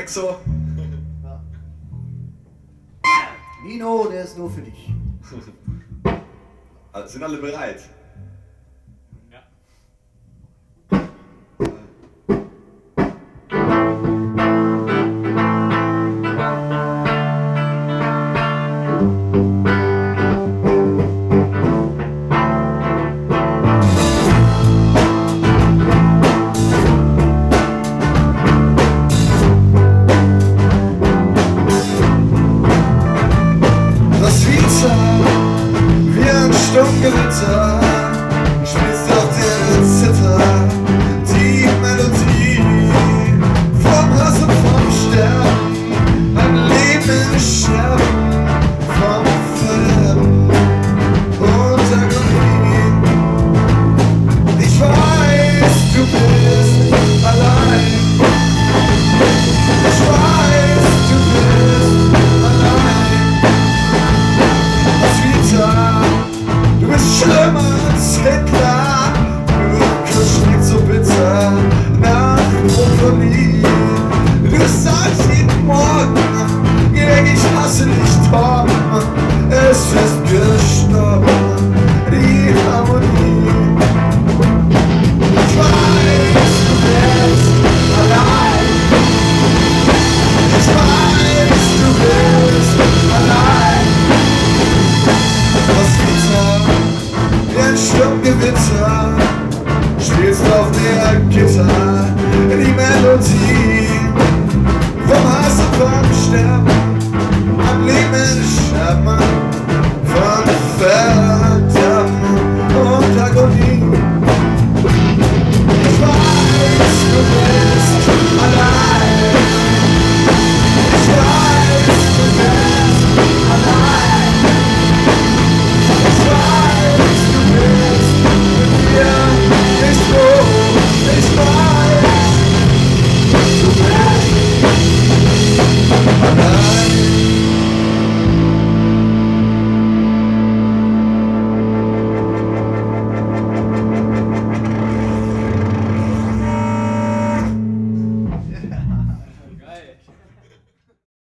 Saxo. Nino, der ist nur für dich. Sind alle bereit? Wie ein Sturmgewitter spielst auf der Zither die Melodie vom Hass und vom Sterben, ein Leben im Sterben, vom Verderben und Agonie. Ich weiß, du bist allein. Ich weiß, du bist allein. Du bist schlimmer als Hitler, Mürkisch schmeckt so bitter nach Brokkoli. Du sagst jeden Morgen, ich hasse dich, Tom, es ist gestorben, die Harmonie. Ich weiß, du bist allein. Ich weiß, du bist allein. Wie ein Sturmgewitter spielst auf der Gitarre die Melodie vom Hass und vom Sterben, am Leben sterben, von Ver